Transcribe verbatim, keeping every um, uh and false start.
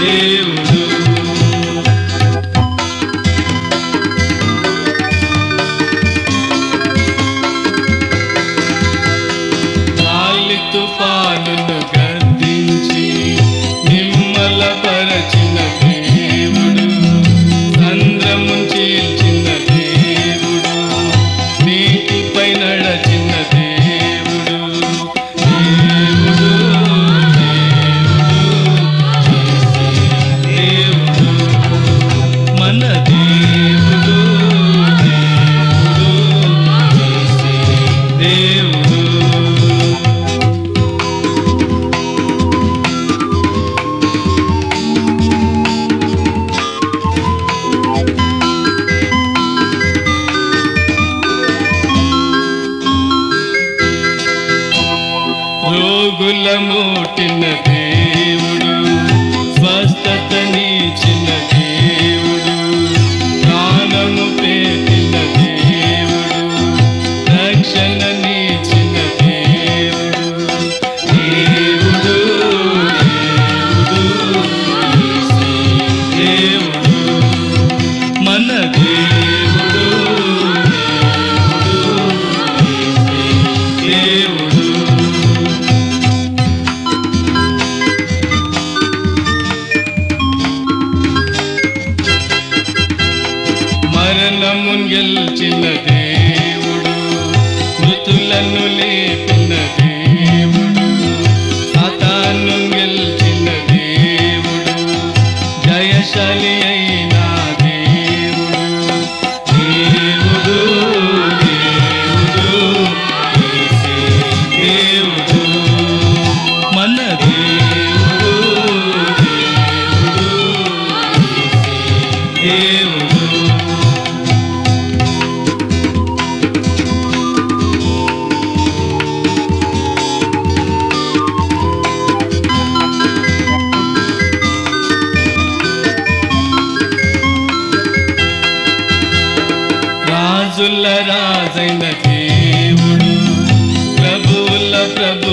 దేవుడు. గాలి తుఫానును గద్దించి నిమ్మలపరచిన దేవుడు, సంద్రము చీల్చిన దేవుడు, నీటిపై నడచిన దేవుడు. దేవుడు దేవుడు మన దేవుడు, దేవుడు దేవుడు. రోగుల ముట్టిన దేవుడు, స్వస్థతనిచ్చిన దేవుడు, ప్రాణము పెట్టిన దేవుడు, రక్షణనిచ్చిన దేవుడు. దేవుడు దేవుడు దేవుడు మన దేవుడు, దేవుడు దేవుడు. మరణము గెలిచిన దేవుడు, మృతులను లేపిన దేవుడు, సాతాను గెలిచిన దేవుడు, జయశాలి అయిన దేవుడు. దేవుడు దేవుడు దేవుడు మన దేవుడు, దేవుడు దేవుడు. రాజుల రాజైన దేవుడు, ప్రభువుల ప్రభు